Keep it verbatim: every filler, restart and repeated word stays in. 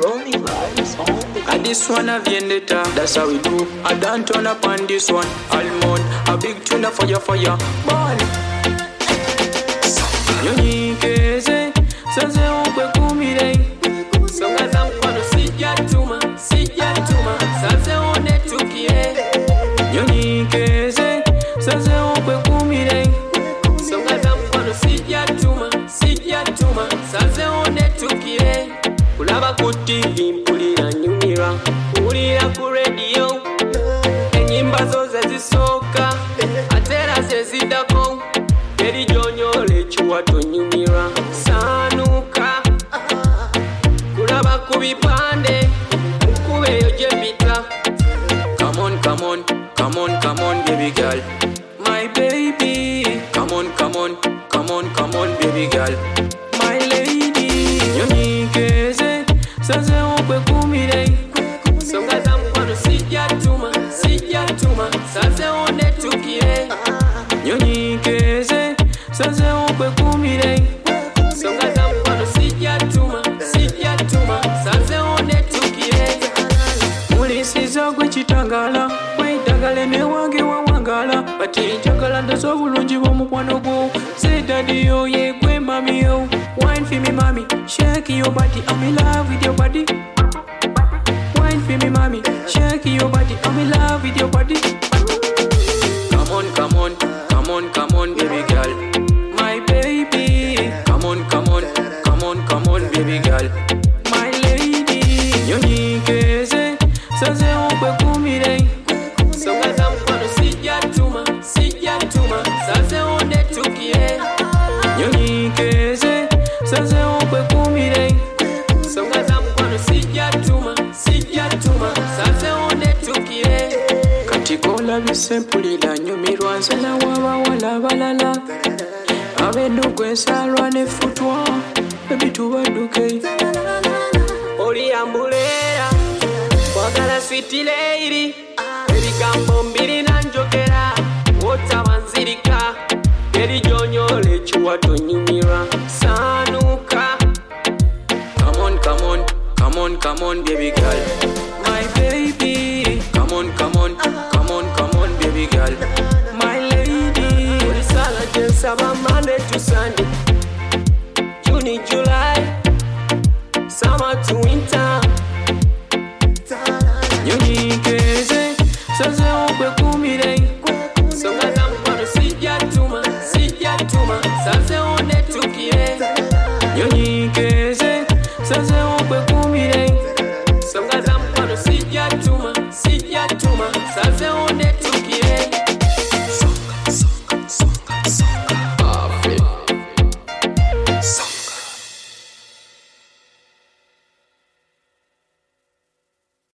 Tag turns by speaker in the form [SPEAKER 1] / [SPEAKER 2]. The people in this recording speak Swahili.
[SPEAKER 1] Rolling vibes on the
[SPEAKER 2] And this one a vendetta, that's how we do. I don't turn up on this one. Almond, a big tuna for your fire. Ball. Nyonyikeze, saze ukwe kumire. Songa za mkono sijatuma, sijatuma. Saze one tukie. Nyonyikeze, saze ukwe kumire. Songa za mkono sijatuma, sijatuma. Saze one tukie. Kulaba ku T V mpulira nyumira, mpulira ku radio. Enyimba zo zezisooka, atera zezidako. Eri jonyole chiwato nyumira, sanuka. Kulaba ku bipande, ukubeyo jebita. Come on, come on, come on, come on, baby girl. My baby, come on, come on, come on, come on, baby girl. My lady, nyonyikeze, saze ukwe kumire. Songa za mkono sijatuma, sijatuma. Saze one tukie. Nyonyikeze, saze ukwe kumire. Songa za mkono sijatuma, sijatuma. Saze one tukie. Mulisiza gwe kitangala, weitagale ne wange wawangala. Bati njagala ndazo obulungi bw'omukwano gwo. Say daddy yo, ye gwe mami yo. Wine for me mommy, shake your body. I'm in love with your body. Wine for me mommy, shake your body. I'm in love with your body. Come on, come on, come on, come on, baby girl. My baby, come on, come on, come on, come on, baby girl. My lady, nyonyikeze, saze ukwe kumire. Songa za mkono sijatuma, sijatuma. Saze one tukie. Nyonyikeze, saze ukwe kumire. Songa za mkono sijatuma, sijatuma. Saze one tukie. Katikola bisempulira nyumirwa nze nawaba wala balala. Abendu gwensalwa nefutwa, baby tubaduke. Oli ambulera, kwagala sweet lady. Ebigambo mbiri nanjogera, wotabanzirika. Eri jonyole chiwato nyumira, sanuka. Come on, come on, come on, come on, baby girl. My baby, come on, come on, come on, come on, baby girl. My lady, Ulisala Jensaba Monday to Sunday, June, July, summer to winter. Nyonyikeze, saze ukwe kumire. Songa za mkono sijatuma, sijatuma. Saze one tukie. Nyonyikeze, saze ukwe kumire.